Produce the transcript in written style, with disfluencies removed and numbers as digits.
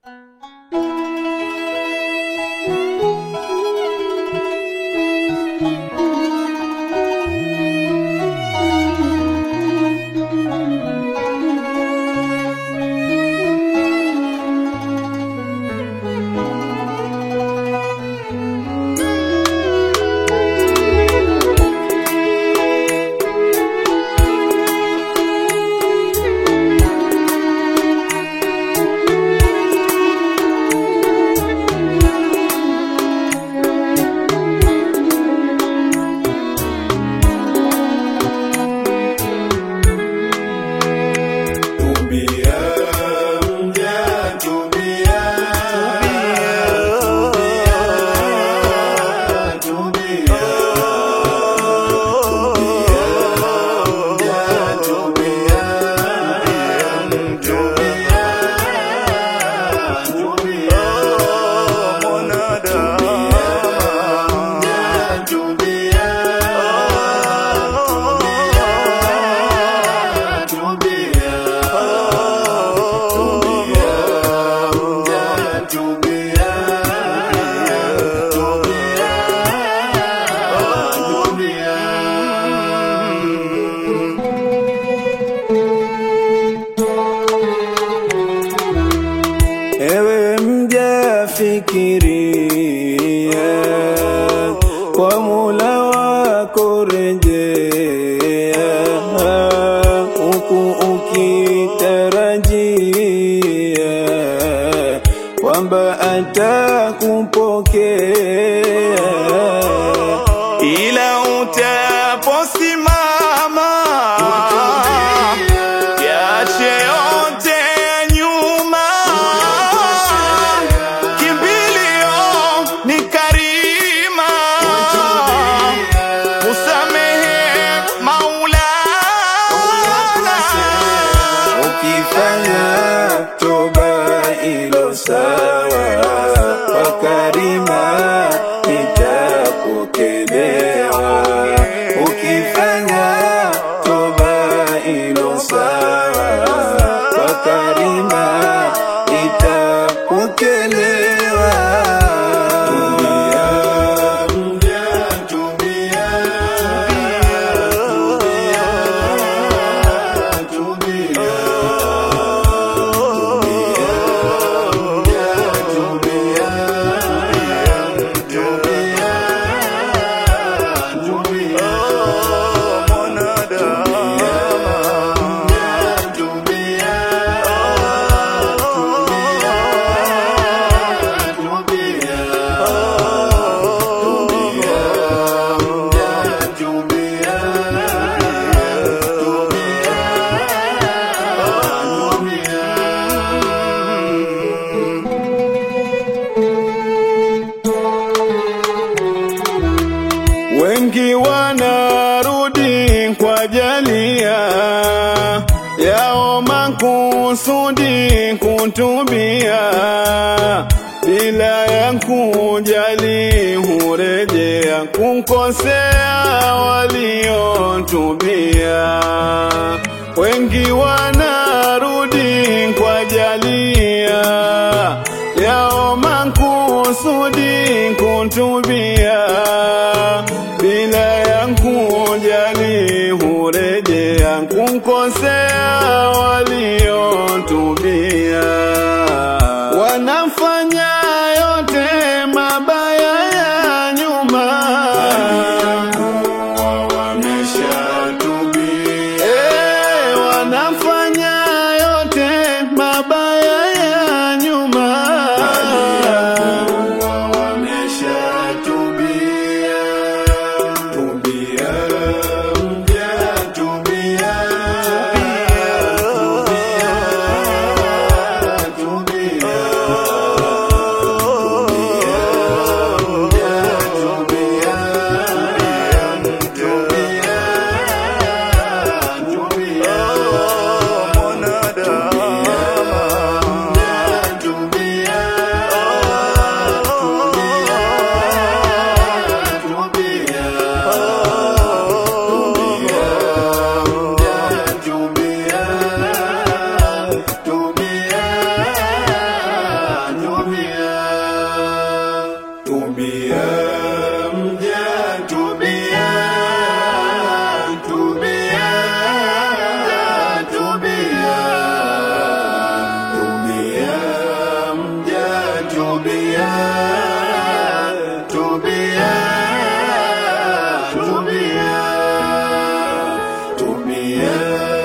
Ewe mja fikiria, kwa Mola wako rejea, huku ukitarajia kwamba atakupokea, ila utaposimama yache yote nyuma. Kimbilio ni karima, usamehe Maulana. Ukifanya toba ilo sawa, kwa karima itapokelewa. Ukifanya toba ilo sawa, kwa karima itapokelewa. Wengi wanarudi kwa jalia yao makusudi kutubia, bila ya kujali hurejea kukosea waliotubia. Wengi wanarudi kwa jalia yao makusudi kutubia, bila ya kujali hurejea kukosea waliotubia. Wanafanya yote mabaya ya nyuma, wameshatubia. Wanafanya yote mabaya ya nyuma, tubie.